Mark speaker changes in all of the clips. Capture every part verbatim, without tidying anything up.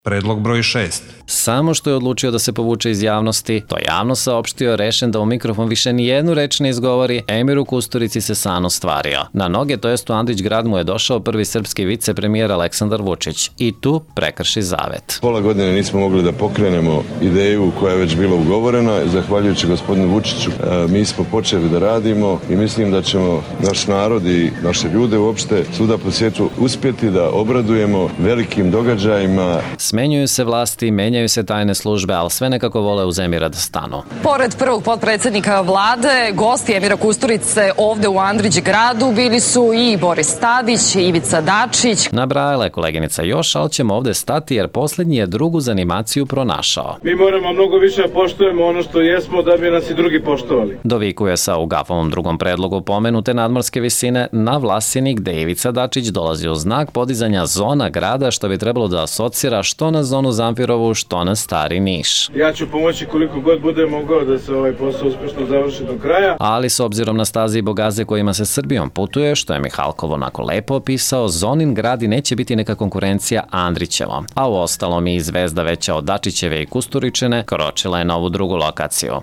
Speaker 1: Predlog broj šest.
Speaker 2: Samo što je odlučio da se povuče iz javnosti, to javno saopštio, rešen da u mikrofon više ni jednu reč ne izgovori, Emiru Kusturici se san ostvario. Na noge, to jest u Andrić grad, mu je došao prvi srpski vicepremijer Aleksandar Vučić i tu prekrši zavet.
Speaker 3: Pola godine nismo mogli da pokrenemo ideju koja je već bila ugovorena. Zahvaljujući gospodinu Vučiću, mi smo počeli da radimo i mislim da ćemo naš narod i naše ljude uopšte svuda po svijetu uspjeti da obradujemo velikim događajima.
Speaker 2: Smenjuju se vlasti, menjaju se tajne službe, ali sve nekako vole uz Emira da stanu.
Speaker 4: Pored prvog potpredsjednika vlade, gosti Emira Kusturice ovde u Andrić gradu bili su i Boris Tadić, Ivica Dačić.
Speaker 2: Nabrajala je koleginica još, ali ćemo ovde stati jer posljednji je drugu zanimaciju pronašao.
Speaker 5: Mi moramo mnogo više poštujemo ono što jesmo da bi nas i drugi poštovali.
Speaker 2: Dovikuje sa u Gafovom drugom predlogu pomenute nadmorske visine na Vlasini, gde Ivica Dačić dolazi u znak podizanja zona grada, što bi trebalo da asocira što na zonu Zamfirovu, što na Stari Niš.
Speaker 5: Ja ću pomoći koliko god bude mogao da se ovaj posao uspješno završi do kraja.
Speaker 2: Ali s obzirom na staze i bogaze kojima se Srbijom putuje, što je Mihalkov onako lepo opisao, Zonin grad i neće biti neka konkurencija Andrićevom. A u ostalom i zvezda veća od Dačićeve i Kusturičine kročila je na ovu drugu lokaciju.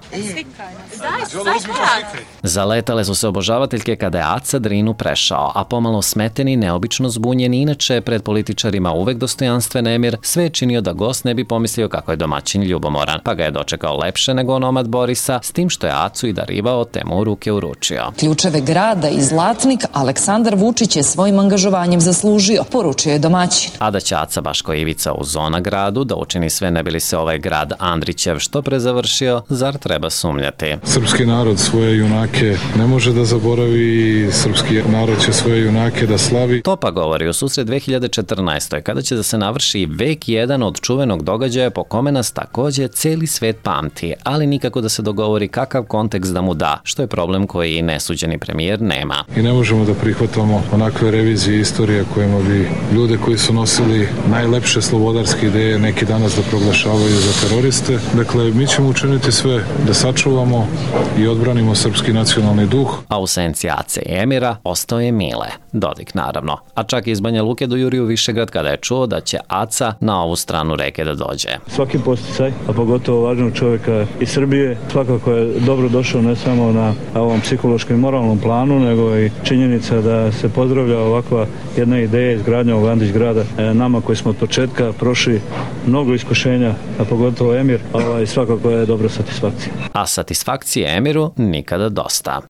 Speaker 2: Zaletale su se obožavateljke kada je Aca Drinu prešao, a pomalo smeteni, neobično zbunjeni, inače pred političarima uvek dostojanstven Emir, sve je činio da gost ne bi pomislio kako je domaćin ljubomoran, pa ga je dočekao lepše nego onomad Borisa, s tim što je Acu i darivao te mu u ruke uručio.
Speaker 4: Ključeve grada i zlatnik Aleksandar Vučić je svojim angažovanjem zaslužio, poručio je domaćin.
Speaker 2: A da će Aca baš ko Ivica u zona gradu da učini sve ne bi li se ovaj grad Andrićev što pre završio, zar treba sumnjati?
Speaker 6: Srpski narod svoje junake ne može da zaboravi i srpski narod će svoje junake da slavi.
Speaker 2: To pa govori u susret dve hiljade četrnaestoj. kada će da se navrši vek jedan od čuvenog događaja po kome nas takođe celi svet pamti, ali nikako da se dogovori kakav kontekst da mu da, što je problem koji i nesuđeni premijer nema.
Speaker 6: I ne možemo da prihvatamo onakve revizije istorije kojima bi ljude koji su nosili najlepše slobodarske ideje neki danas da proglašavaju za teroriste. Dakle, mi ćemo učiniti sve da sačuvamo i odbranimo srpski nacionalni duh.
Speaker 2: A u senci Ace i Emira ostao je Mile, Dodik naravno, a čak iz Banja Luke do Juriju Višegrad kada je čuo da će Aca na ovu stranu reke da dođe.
Speaker 7: Svaki posticaj, a pogotovo važnog čovjeka iz Srbije, svakako je dobro došao ne samo na ovom psihološkom i moralnom planu, nego i činjenica da se pozdravlja ovakva jedna ideja izgradnja ovog Andrić grada. Nama koji smo od početka prošli mnogo iskušenja, a pogotovo Emir, ovaj, svakako je dobra satisfakcija.
Speaker 2: A satisfakcije Emiru nikada dosta.